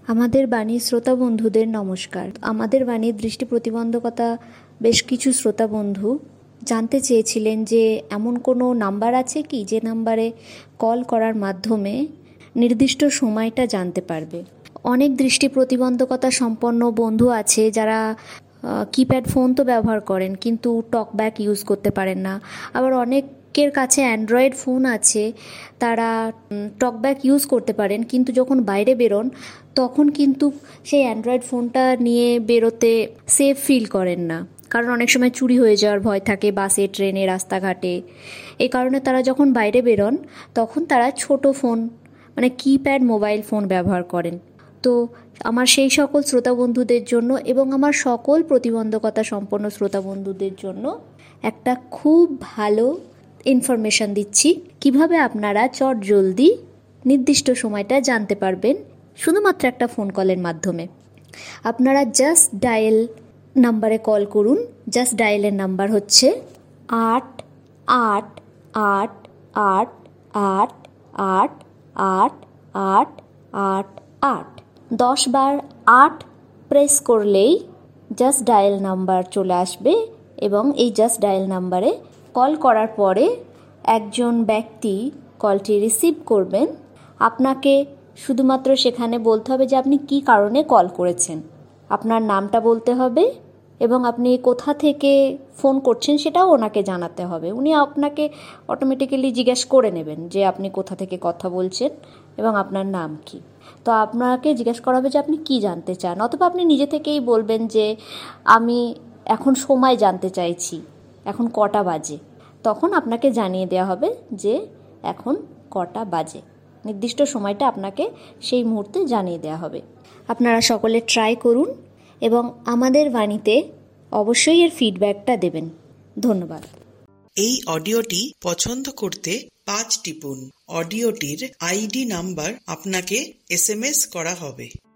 আমাদের বাণীর শ্রোতা বন্ধুদের নমস্কার। আমাদের বাণীর দৃষ্টি প্রতিবন্ধকতা বেশ কিছু শ্রোতা বন্ধু জানতে চেয়েছিলেন যে এমন কোনো নাম্বার আছে কি যে নাম্বারে কল করার মাধ্যমে নির্দিষ্ট সময়টা জানতে পারবে। অনেক দৃষ্টি প্রতিবন্ধকতা সম্পন্ন বন্ধু আছে যারা কিপ্যাড ফোন তো ব্যবহার করেন কিন্তু টকব্যাক ইউজ করতে পারেন না। আবার অনেকের কাছে অ্যান্ড্রয়েড ফোন আছে, তারা টকব্যাক ইউজ করতে পারেন কিন্তু যখন বাইরে বেরোন তখন কিন্তু সেই অ্যান্ড্রয়েড ফোনটা নিয়ে বেরোতে সেফ ফিল করেন না, কারণ অনেক সময় চুরি হয়ে যাওয়ার ভয় থাকে বাসে, ট্রেনে, রাস্তাঘাটে। এই কারণে তারা যখন বাইরে বেরোন তখন তারা ছোট ফোন মানে কিপ্যাড মোবাইল ফোন ব্যবহার করেন। তো আমার সেই সকল শ্রোতা বন্ধুদের জন্য এবং আমার সকল প্রতিবন্ধকতা সম্পন্ন শ্রোতা বন্ধুদের জন্য একটা খুব ভালো ইনফরমেশন দিচ্ছি কিভাবে আপনারা চটজলদি নির্দিষ্ট সময়টা জানতে পারবেন শুধুমাত্র একটা ফোন কলের মাধ্যমে। আপনারা জাস্ট ডায়াল নাম্বারে কল করুন। জাস্ট ডায়ালের নাম্বার হচ্ছে 888888888। 10 বার 8 প্রেস করলেই জাস্ট ডায়াল নাম্বার চলে আসবে এবং এই জাস্ট ডায়াল নাম্বারে কল করার পরে একজন ব্যক্তি কলটি রিসিভ করবেন। আপনাকে শুধুমাত্র সেখানে বলতে হবে যে আপনি কী কারণে কল করেছেন, আপনার নামটা বলতে হবে এবং আপনি কোথা থেকে ফোন করছেন সেটাও ওনাকে জানাতে হবে। উনি আপনাকে অটোমেটিক্যালি জিজ্ঞেস করে নেবেন যে আপনি কোথা থেকে কথা বলছেন এবং আপনার নাম কি। তো আপনাকে জিজ্ঞেস করা হবে যে আপনি কি জানতে চান, অথবা আপনি নিজে থেকেই বলবেন যে আমি এখন সময় জানতে চাইছি, এখন কটা বাজে। তখন আপনাকে জানিয়ে দেওয়া হবে যে এখন কটা বাজে, নির্দিষ্ট সময়টা আপনাকে সেই মুহূর্তে জানিয়ে দেওয়া হবে। আপনারা সকলে ট্রাই করুন এবং আমাদের বাণীতে অবশ্যই এর ফিডব্যাকটা দেবেন। ধন্যবাদ। এই অডিওটি পছন্দ করতে 5 টিপুন। অডিওটির আইডি নাম্বার আপনাকে SMS করা হবে।